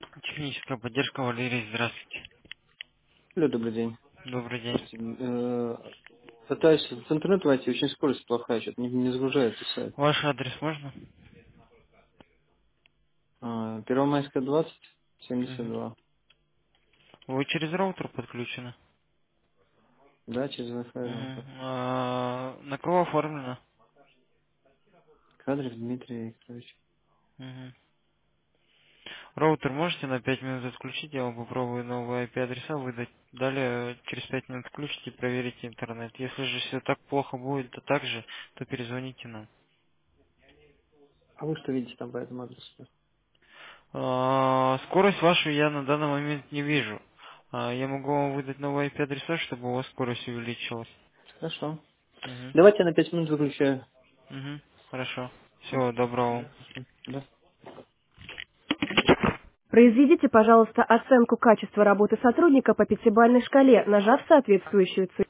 Техническая поддержка, Валерий, здравствуйте. Алло, добрый день. Добрый день. Слушайте, пытаюсь в интернет войти, очень скорость плохая, что-то не загружается сайт. Ваш адрес можно? Первомайская 20, Мгм. 72. Вы через роутер подключены? Да, через Wi-Fi Мгм. роутер. На кого оформлено? Кадров Дмитрий Викторович. Мгм. Роутер можете на 5 минут отключить, я вам попробую новые IP-адреса выдать. Далее через 5 минут включите и проверите интернет. Если же все так плохо будет, то также, то перезвоните нам. А вы что видите там по этому адресу? Скорость вашу я на данный момент не вижу. Я могу вам выдать новые IP-адреса, чтобы у вас скорость увеличилась. Хорошо. Мгм. Давайте я на 5 минут выключаю. Мгм. Хорошо. Всё. Всего доброго вам. Да. Произведите, пожалуйста, оценку качества работы сотрудника по пятибалльной шкале, нажав соответствующую цифру.